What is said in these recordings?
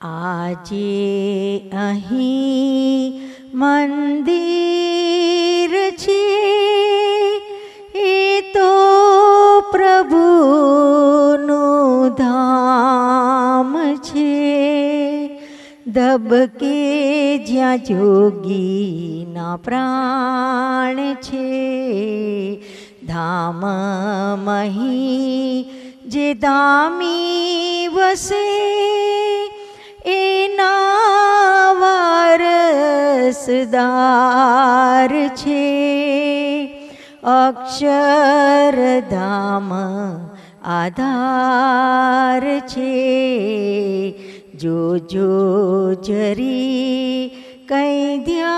આજે અહીં મંદિર છે, એ તો પ્રભુનું ધામ છે. ધબકે જ્યાં જોગીના પ્રાણ છે, ધામ મહી જે ધામી વસે, એના વારસદાર છે. અક્ષરધામ આધાર છે, જોજો જરી કંઈ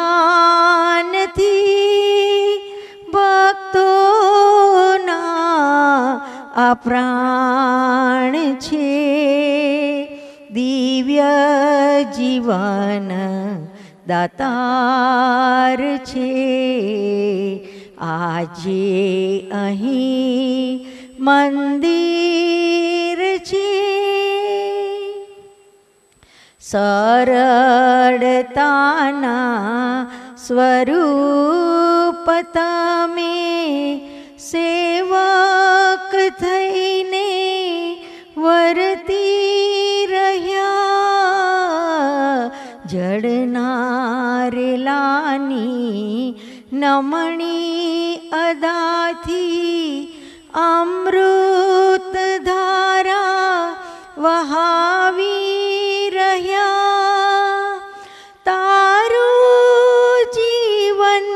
ધ્યાનથી, ભક્તોના આ પ્રાણ છે. દિવ્ય જીવન દાતાર છે, આજે અહીં મંદિર છે. સરળતાના સ્વરૂપ તમે, સેવક થઈને વર્તી રહ્યા. જડનારેલાની નમણી અદાથી, અમૃત ધારા વહાવી રહ્યા. તારું જીવન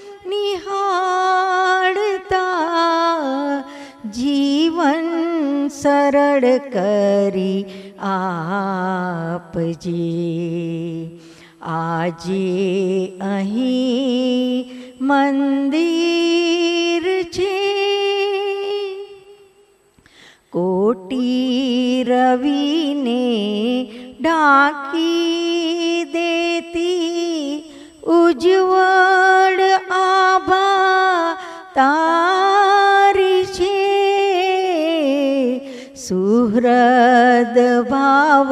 નિહાળતા, જીવન સરળ કરી આપજે. આજે અહીં મંદિર છે, કોટી રવિને ઢાંકી દેતી, ઉજ્જવળ આભા તારી છે. સુહૃદ ભાવ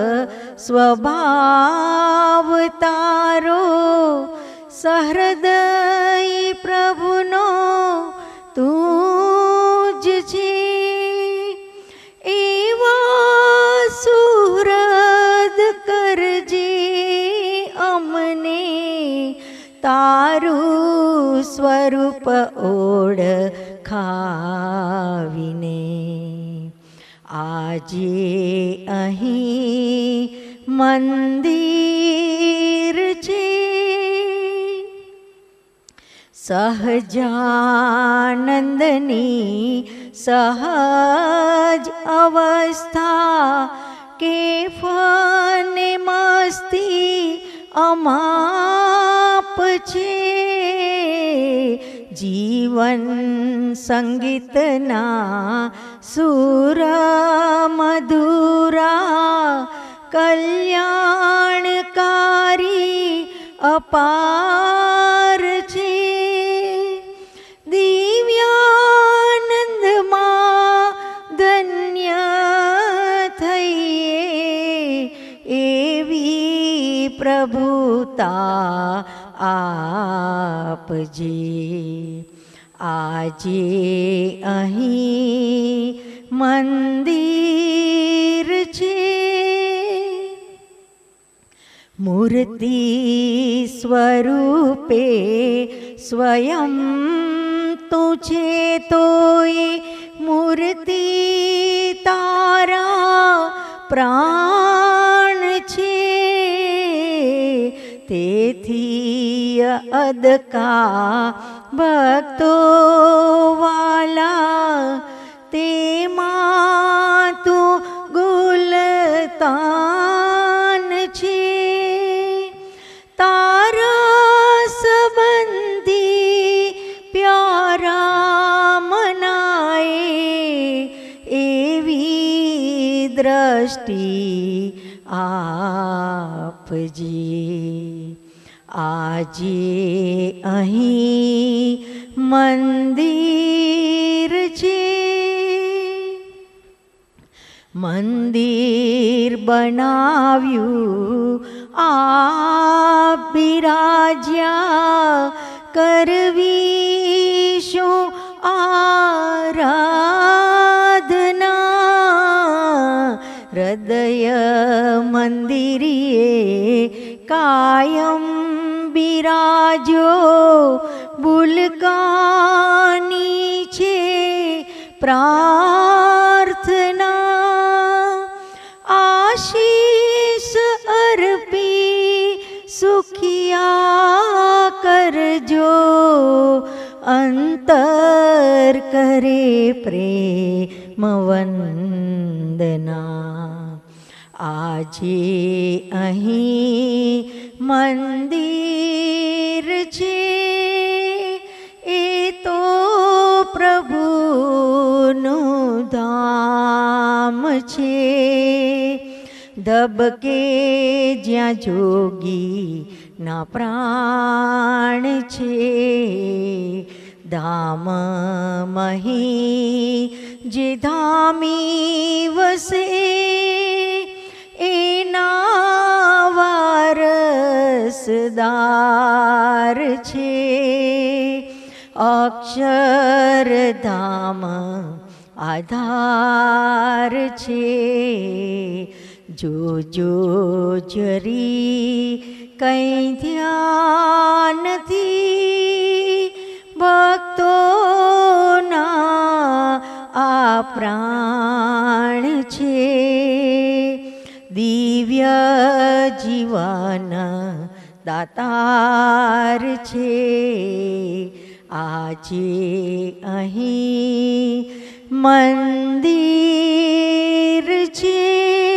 સ્વભાવ તારો, સહૃદય પ્રભુનો તું જ છે. એવા સુહૃદ કરજે અમને, તારું સ્વરૂપ ઓળખાવીને. આજે અહીં મંદિર છે, સહજાનંદની સહજ અવસ્થા, કેફને મસ્તી અમાપ છે. જીવન સંગીતના સુર મધુરા, કલ્યાણકારી અપાર છે. દિવ્યાનંદમાં ધન્ય થઈએ, એવી પ્રભુતા આપજે. આજે અહીં મંદિર છે, મૂર્તિ સ્વરૂપે સ્વયં તું છે, તોય મૂર્તિ તારા પ્રાણ છે. તેથી અદકા ભક્તો વાલા, તેમાં તું ગુલતાન છે. તારા સંબંધી પ્યારા મનાએ, એવી દ્રષ્ટિ આપજે. આજે અહીં મંદિર છે, મંદિર બનાવ્યું આપ બિરાજ્યા, કરવી શું આરાધના, હૃદય મંદિરીએ કાયમ બિરાજો, ભૂલકાની છે પ્રાર્થના, આશીષ અર્પી સુખિયા કરજો, અંતર કરે પ્રેમ વંદના, આજે અહીં મંદિર છે એ તો પ્રભુનું ધામ છે, ધબકે જ્યાં જોગી ના પ્રાણ છે, ધામ મહી જે ધામી વસે એના વારસદાર છે, અક્ષરધામ આધાર છે, જોજો જરી કંઈ ધ્યાનથી, ભક્તોના આ પ્રાણ છે, દિવ્ય જીવન દાતાર છે, આજે અહીં મંદિર છે.